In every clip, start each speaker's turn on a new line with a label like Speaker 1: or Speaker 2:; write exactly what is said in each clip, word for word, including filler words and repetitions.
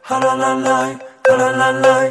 Speaker 1: هلالالای هلالالای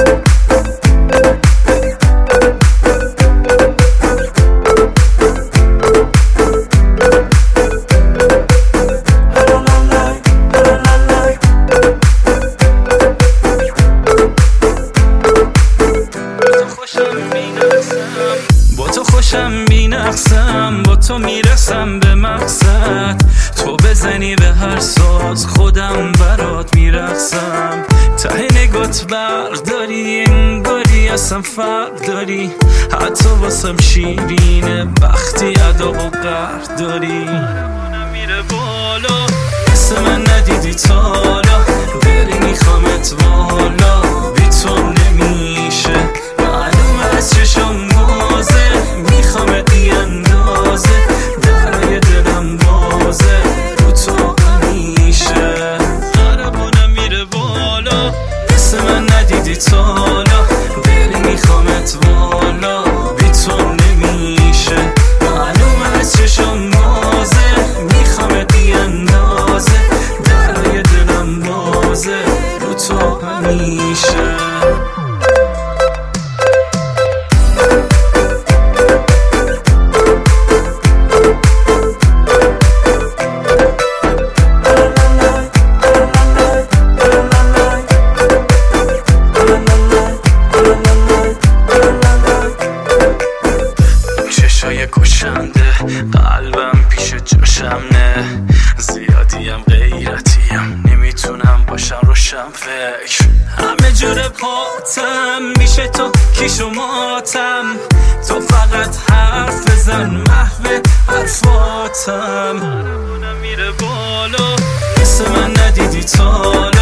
Speaker 2: با تو خوشم بینقصم، با تو میرسم به مقصد. تو بزنی به هر ساز خودم برات میرقصم. ته نگات برداری انگاری اصلا فرق داری. حتی واسم شیرینه وقتی ادا و قهر داری. میره بالا مثل من ندیدی تا حالا. بری میخوامت والا بی تو نمیشه. معلوم از چشم بازه میخوامت دی اندازه. درای دلم بازه رو تو همیشه. قربونم میره بالا مثل من ندیدی تا حالا. بری میخوامت والا بی تو نمیشه. معلوم از چشم بازه میخوامت دی اندازه. درای دلم بازه رو تو همیشه. چشای کشنده قلبم پیش جاشم نه. زیادیم غیرتیم نمیتونم باشم روشم فکر. همه جور پاتم میشه تو کیش و ماتم. تو فقط حرف بزن محو حرفاتم. قربونم میره بالا مثل من ندیدی تا